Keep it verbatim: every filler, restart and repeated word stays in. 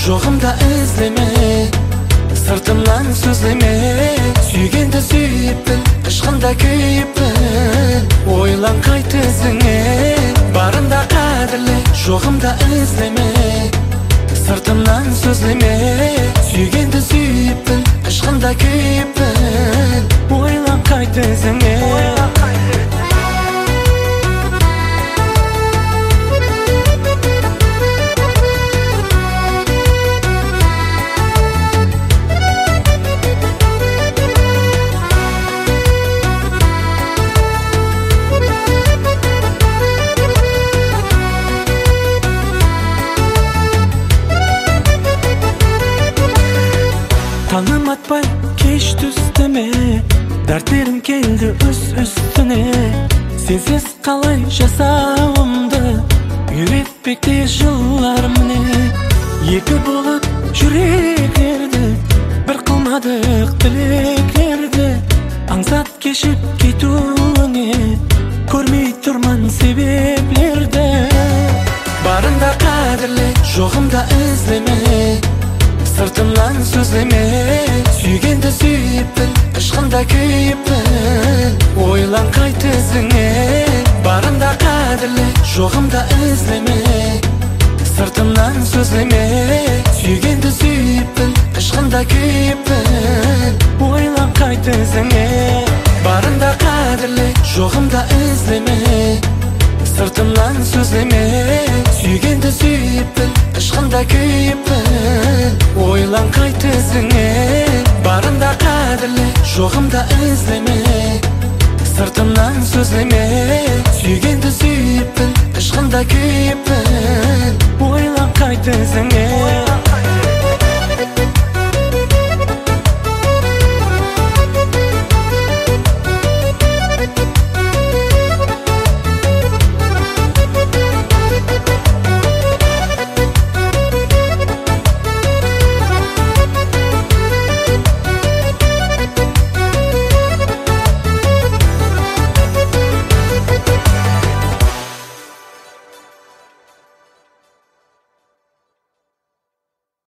жоғымда іздеме, сыртымнан сөзлеме. Сүйгенді сүйіп біл, ішқында күйіп біл. Ойлан қайт өзіңе, барында қадірле, жоғымда іздеме, сыртымнан сөзлеме. Сүйгенді сүйіп біл, ішқында күйіп біл. Ойлан қайт өзіңе. Таңым атпай кеш түстіме, дәрттерім келді үс үстіне. Сенсіз қалай жасауымды үйретпекте жылдар міне. Екі болып жүректерді, бір қылмадық тілектерді. Аңсат кешіп кетуіне, көрмей тұрман себеплерді. Барында қадірле, жоғымда іздеме, сыртымнан сөзлеме. Сүйгенді сүйіп біл, ішқында күйіп біл. Ойлан қайт өзіңе, барында қадірле, жоғымда іздеме, сыртымнан сөзлеме. Сүйгенді сүйіп біл, ішқында күйіп біл. Ойлан қайт өзіңе, барында қадірле, жоғымда іздеме, сыртымнан сөзлеме. Сүйгенді сүйіп біл, ішқында күйіп біл. Ойлан қайт өзіңе, барында қадірле, жоғымда іздеме, сыртымнан сөзлеме. Сүйгенді сүйіп біл, ішқында күйіп біл. Ойлан қайт өзіңе.